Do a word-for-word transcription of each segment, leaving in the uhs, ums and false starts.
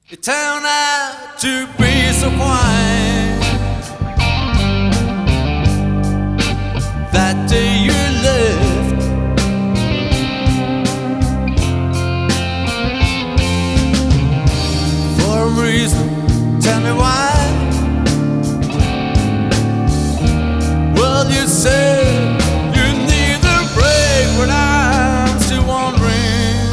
It turned out to be so quiet. That day you left, for a reason, tell me why. Well, you said you need a break, but I'm still wondering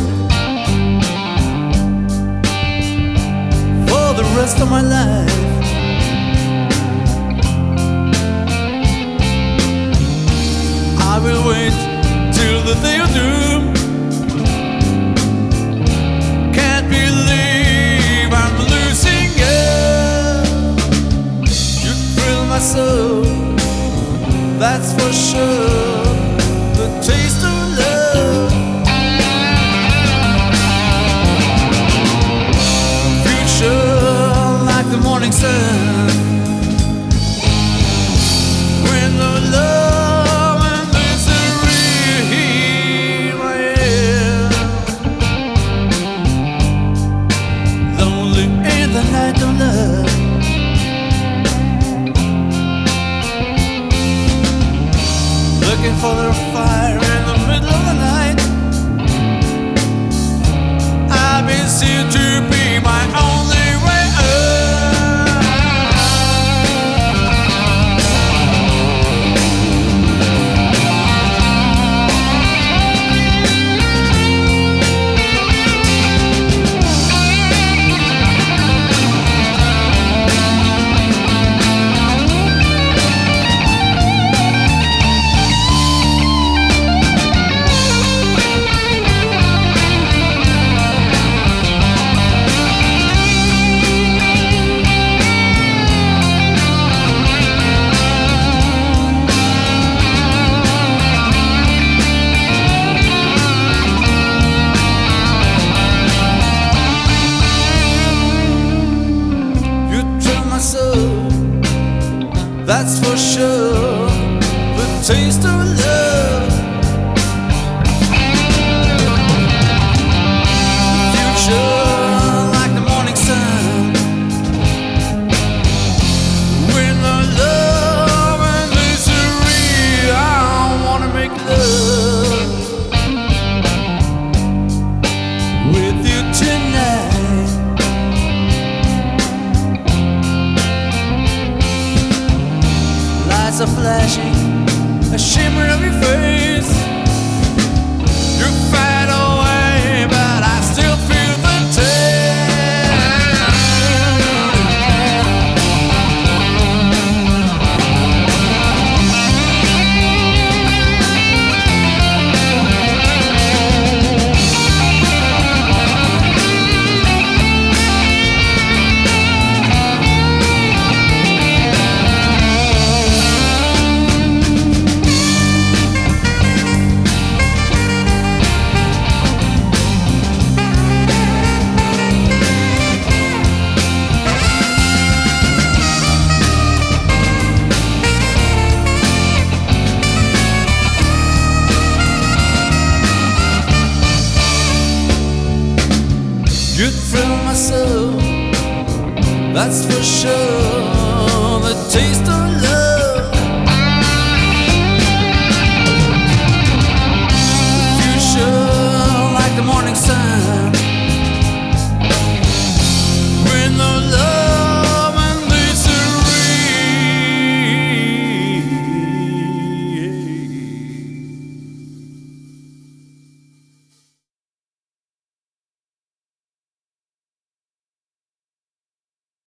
for the rest of my life. I will wait till the day of doom. Can't believe I'm losing you. You thrill my soul, that's for sure. The taste of love, future like the morning sun. When the love and misery, here I am, lonely in the night of love. Looking for the fire in the middle of the night. I've been seen to be my only way soul, that's for sure. The taste of love, future like the morning sun. When the love and misery, I wanna make love with you tonight. Lights are flashing, a shimmer of your face. You fade away, but I still feel the taste. You thrill my soul, that's for sure. The taste of